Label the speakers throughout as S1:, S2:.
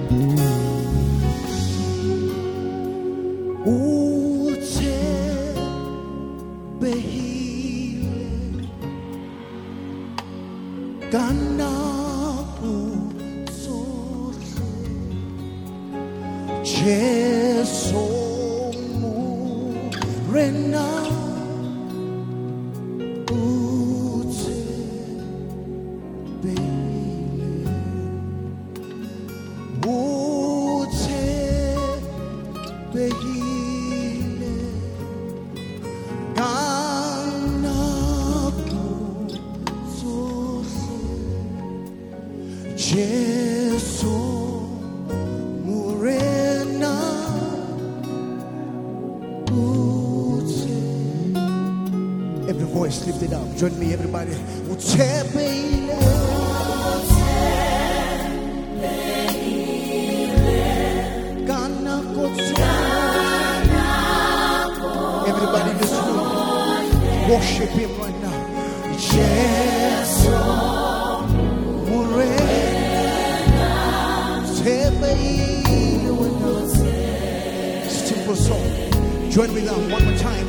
S1: Every voice lifted up. Join me, everybody. Everybody in this room, worship him right now. Simple song. Join me now one more time.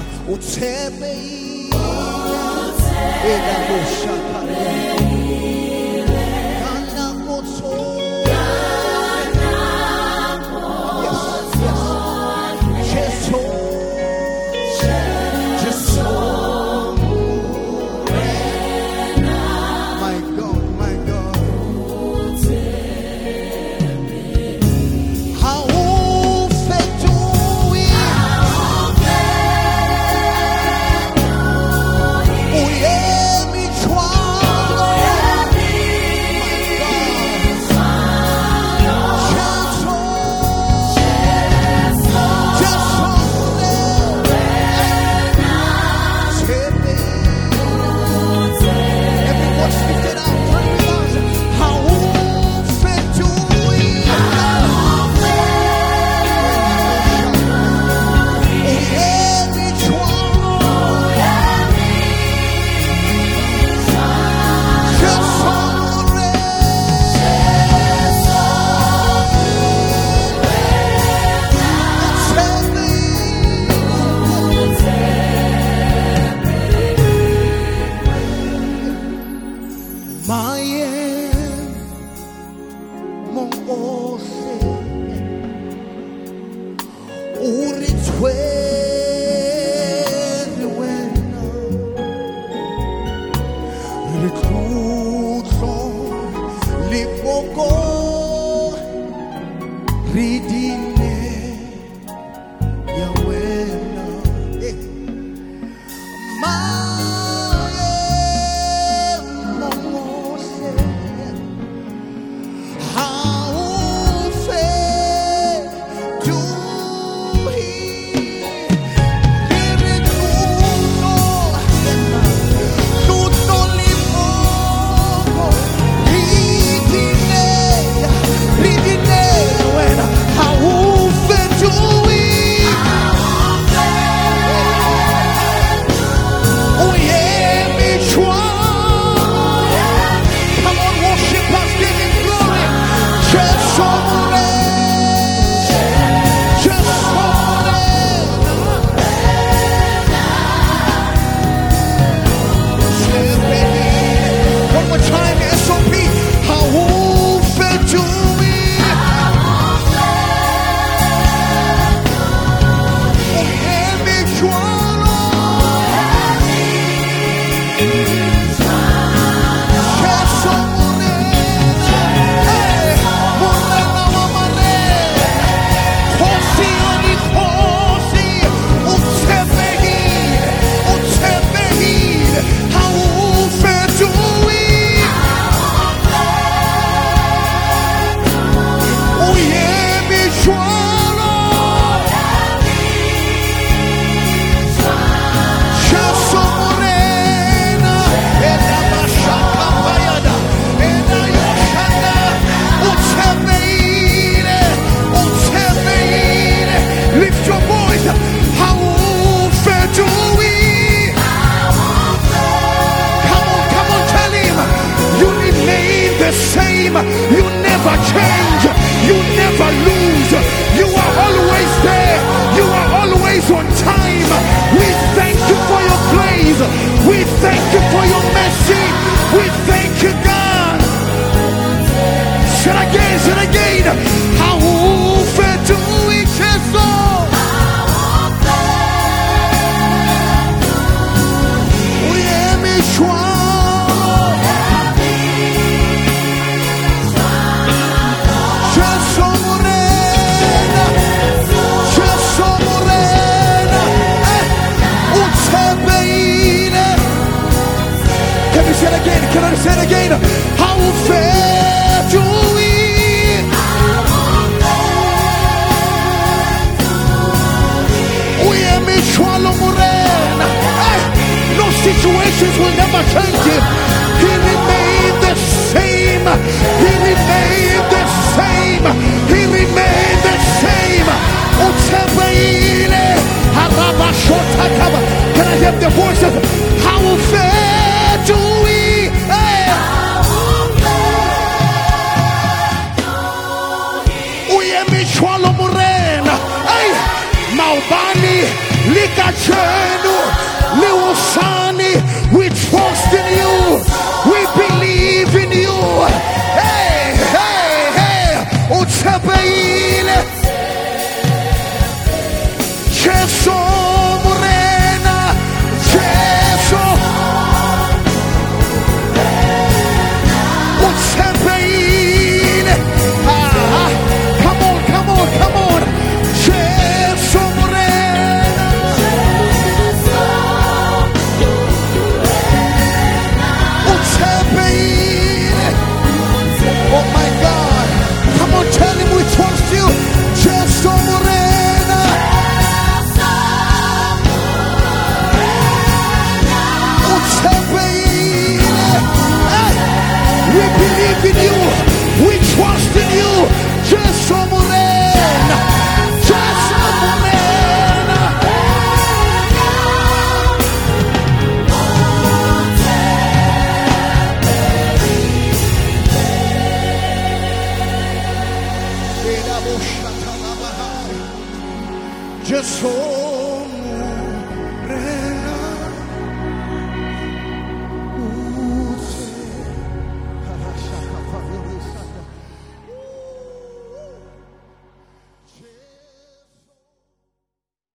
S1: again. How fair do we chase on? We am each one. Chase on morena. Chase on morena. Utsebeine. Can we say it again? Can I say it again? How fair do we? We am Michwalo Morena. No situations will never change him. He remained the same. He remained the same. He remained the same. Utsebeine. Harabashotakaba. Can I hear the voices? How fair do we? Michwalo Morena, Maubani, Likachenu, Liusani, we trust in you, we believe in you. Hey, hey, hey, Utsebeine, Cheso Morena, Cheso, Utsebeine, come on, Cheso Morena, Utsebeine. Oh my God, come on, tell him we trust you. Cheso Morena, Utsebeine. We believe in you, we trust in you. Cheso Morena, Cheso Morena. Just so